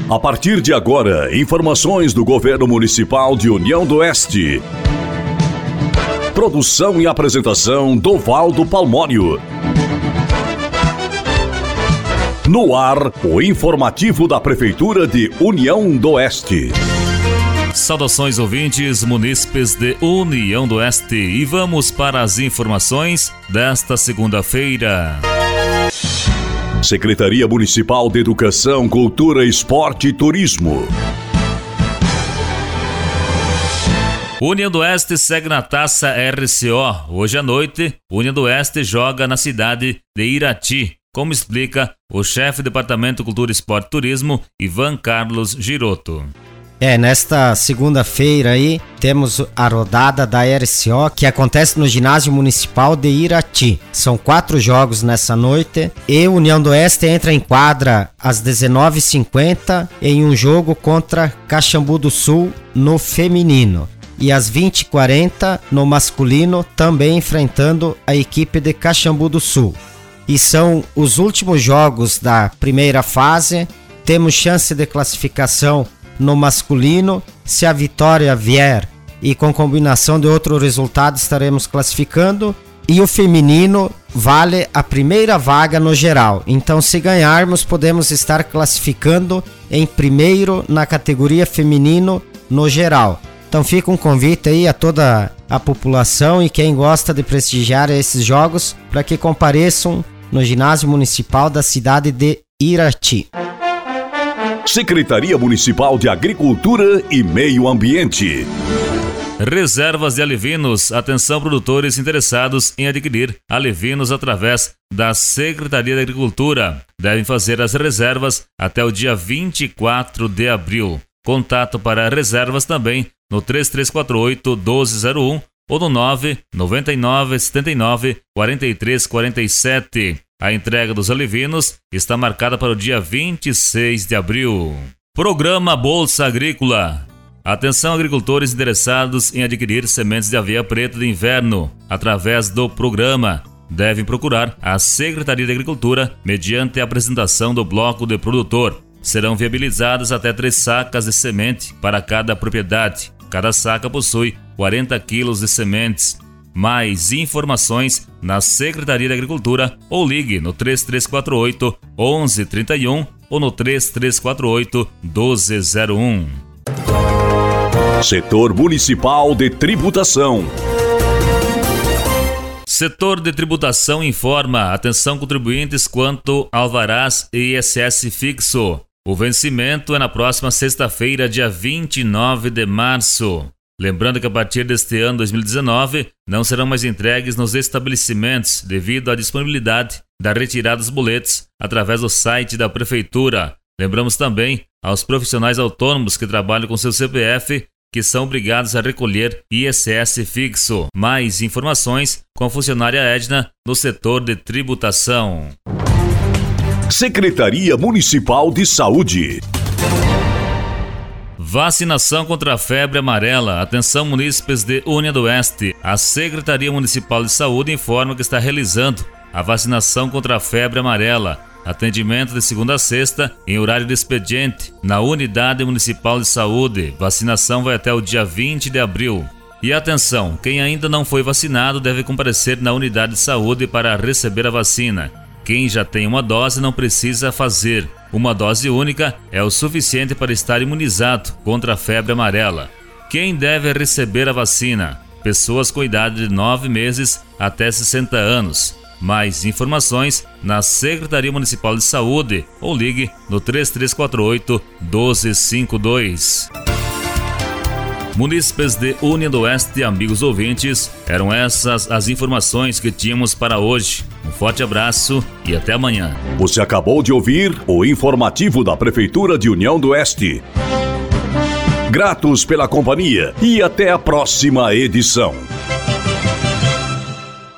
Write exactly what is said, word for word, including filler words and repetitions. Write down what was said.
A partir de agora, informações do Governo Municipal de União do Oeste. Produção e apresentação Dovaldo Palmónio. No ar, o informativo da Prefeitura de União do Oeste. Saudações ouvintes munícipes de União do Oeste e vamos para as informações desta segunda-feira. Secretaria Municipal de Educação, Cultura, Esporte e Turismo. União do Oeste segue na Taça R C O. Hoje à noite, União do Oeste joga na cidade de Irati, como explica o chefe do Departamento Cultura, Esporte e Turismo, Ivan Carlos Giroto. É, nesta segunda-feira aí, temos a rodada da R C O que acontece no Ginásio Municipal de Irati. São quatro jogos nessa noite e União do Oeste entra em quadra às dezenove e cinquenta em um jogo contra Caxambu do Sul no feminino. E às vinte e quarenta no masculino, também enfrentando a equipe de Caxambu do Sul. E são os últimos jogos da primeira fase. Temos chance de classificação no masculino, se a vitória vier e com combinação de outro resultado estaremos classificando, e o feminino vale a primeira vaga no geral. Então, se ganharmos, podemos estar classificando em primeiro na categoria feminino no geral. Então fica um convite aí a toda a população e quem gosta de prestigiar esses jogos para que compareçam no ginásio municipal da cidade de Irati. Secretaria Municipal de Agricultura e Meio Ambiente. Reservas de alevinos. Atenção, produtores interessados em adquirir alevinos através da Secretaria da Agricultura. Devem fazer as reservas até o dia vinte e quatro de abril. Contato para reservas também no três três quatro oito, doze zero um ou no nove nove nove sete nove, quatro três quatro sete. A entrega dos alevinos está marcada para o dia vinte e seis de abril. Programa Bolsa Agrícola. Atenção, agricultores interessados em adquirir sementes de aveia preta de inverno através do programa. Devem procurar a Secretaria de Agricultura mediante a apresentação do bloco de produtor. Serão viabilizadas até três sacas de semente para cada propriedade. Cada saca possui quarenta quilos de sementes. Mais informações na Secretaria da Agricultura ou ligue no três três quatro oito, onze trinta e um ou no três três quatro oito, doze zero um. Setor Municipal de Tributação. Setor de Tributação informa: atenção contribuintes quanto ao alvarás e I S S fixo. O vencimento é na próxima sexta-feira, dia vinte e nove de março. Lembrando que a partir deste ano dois mil e dezenove, não serão mais entregues nos estabelecimentos devido à disponibilidade da retirada dos boletos através do site da Prefeitura. Lembramos também aos profissionais autônomos que trabalham com seu C P F que são obrigados a recolher I S S fixo. Mais informações com a funcionária Edna no setor de tributação. Secretaria Municipal de Saúde. Vacinação contra a febre amarela. Atenção, munícipes de União do Oeste. A Secretaria Municipal de Saúde informa que está realizando a vacinação contra a febre amarela. Atendimento de segunda a sexta em horário de expediente na Unidade Municipal de Saúde. Vacinação vai até o dia vinte de abril. E atenção, quem ainda não foi vacinado deve comparecer na Unidade de Saúde para receber a vacina. Quem já tem uma dose não precisa fazer. Uma dose única é o suficiente para estar imunizado contra a febre amarela. Quem deve receber a vacina? Pessoas com idade de nove meses até sessenta anos. Mais informações na Secretaria Municipal de Saúde ou ligue no três três quatro oito, doze cinquenta e dois. Munícipes de União do Oeste, amigos ouvintes, eram essas as informações que tínhamos para hoje. Um forte abraço e até amanhã. Você acabou de ouvir o informativo da Prefeitura de União do Oeste. Gratos pela companhia e até a próxima edição.